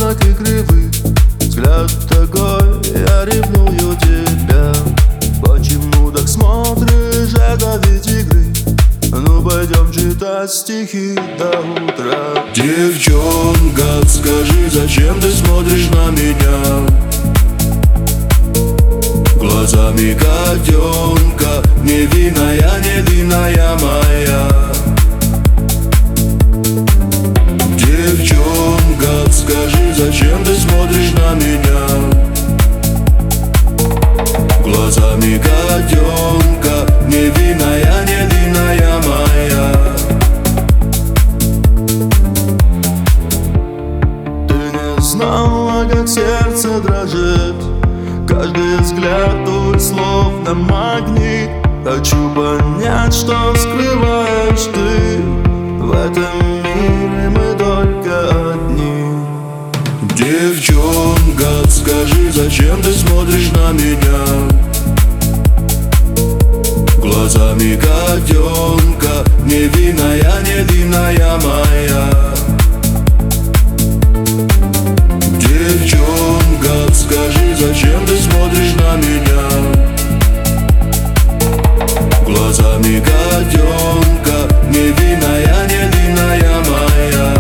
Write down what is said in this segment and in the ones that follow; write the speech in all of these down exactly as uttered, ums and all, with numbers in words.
знак и кривых. Взгляд такой, я ревную тебя. Почему так смотришь, это ведь игры. Ну пойдем читать стихи до утра. Девчонка, скажи, зачем ты смотришь на меня глазами котенка? Невинная, невинная моя. Девчонка, скажи, зачем ты смотришь на меня глазами котенка? Невинная, невинная моя. Ты не знала, как сердце дрожит. Каждый взгляд твой словно магнит. Хочу понять, что скрываешь ты. В этом мире мы только одни. Девчонка, скажи, зачем ты смотришь на меня глазами котенка? Невинная, невинная моя. Девчонка, скажи, зачем ты смотришь на меня глазами котенка? Невинная, невинная моя.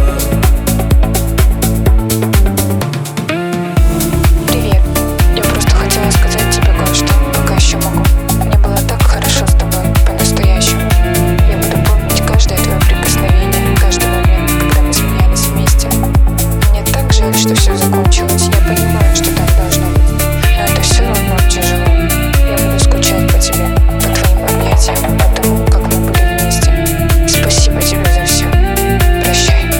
Привет, я просто хотела сказать тебе кое-что, пока еще могу. Мне было так хорошо с тобой, по-настоящему. Я буду помнить каждое твое прикосновение, каждый момент, когда мы смеялись вместе. Мне так жаль, что все закончилось. Я понимаю, что так должно быть, но это все равно тяжело. Я буду скучать по тебе, по твоим объятиям, по тому, как мы были вместе. Спасибо тебе за все. Прощай.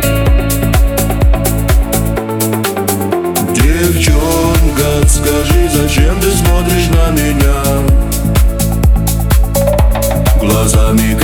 Девчонка, скажи, зачем ты смотришь на меня глазами